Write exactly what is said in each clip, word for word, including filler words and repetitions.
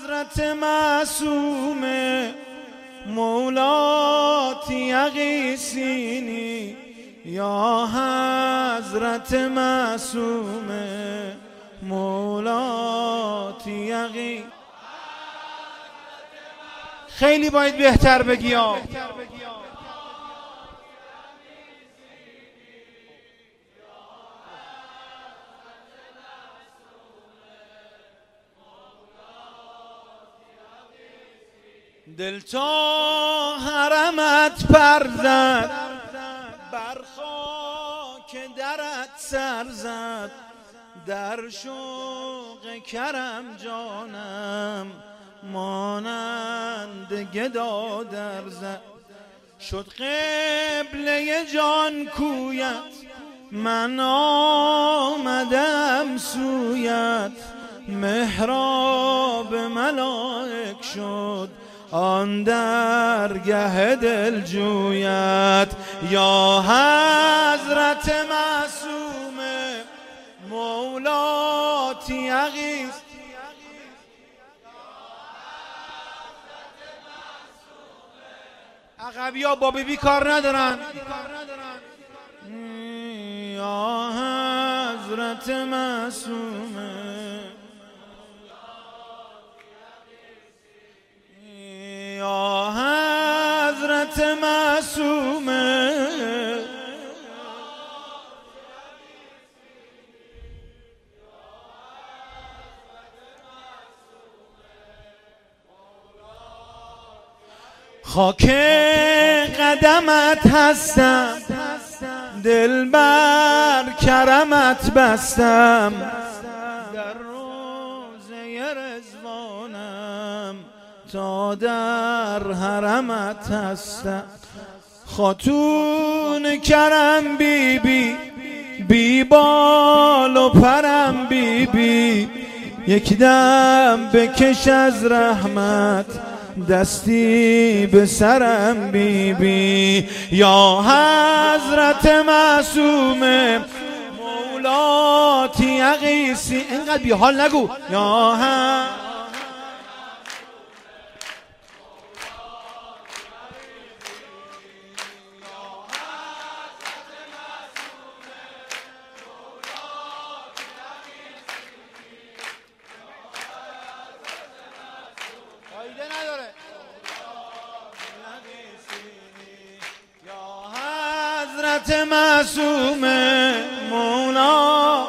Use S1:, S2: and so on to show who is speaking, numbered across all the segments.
S1: حضرت معصومه مولات یقیسینی، یا حضرت معصومه مولات یقی. خیلی باید بهتر بگی ها. دل تا حرمت پر زد، بر خاک درت سر زد، در شوق کرم جانم مانند گدا در زد. شد قبله جان کویت، من آمدم سویت، محراب ملائک شد آن درگه دل جویت. یا حضرت معصومه مولات یقیس، عقبی ها با بیبی کار ندارن. یا حضرت معصومه، یا حضرت معصومه، خاک قدمت هستم، دل بر کرمت بستم، در روضه رضوانم تا در حرمت هستم. خاتون کرم بی بی، بی بال و پرم بی بی، یک دم بکش از رحمت دستی به سرم بی بی. یا حضرت معصومه مولات یقیسی. اینقدر بی حال نگو. یا حضرت نداره. یا حضرت معصومه مولا،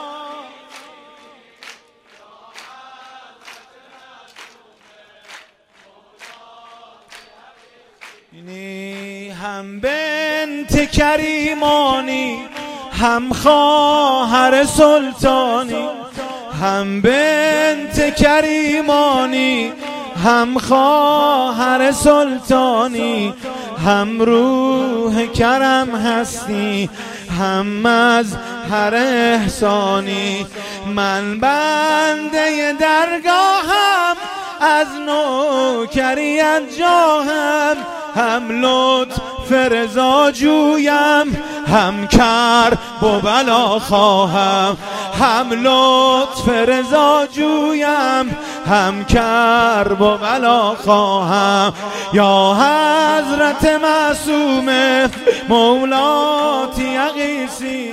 S1: اینی هم بنت کریمانی، هم خواهر سلطانی، هم بنت کریمانی، هم خواهر سلطانی، هم روح کرم هستی، هم از هر احسانی. من بنده درگاهم، از نوکریت جاهم، هم لطف رضا جویم، هم کرب و بلا خواهم، هم لطف رضا جویم، هم کرب و بلا خواهم. یا حضرت معصومه مولات یقیسینی،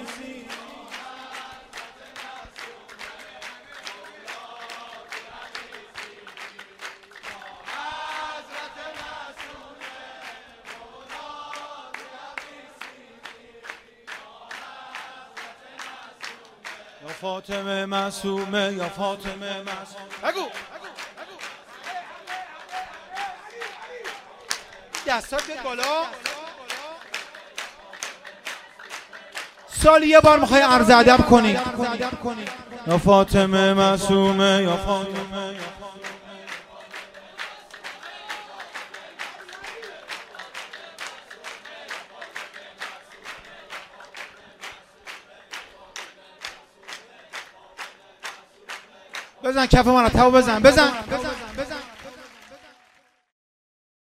S1: یا فاطمه معصومه، یا فاطمه معصومه. بگو دستات بیاد بالا. سال یه بار میخوای عرض ادب کنی. یا فاطمه معصومه، یا فاطمه. بزن کف من رو، تاو بزن بزن بزن.